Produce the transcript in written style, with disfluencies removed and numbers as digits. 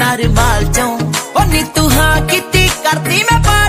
ਨਾ ਰਮਾਲ ਚੋਂ। ਨੀ ਤੂੰ ਹਾਂ ਕੀਤੀ ਕਰਦੀ ਮੈਂ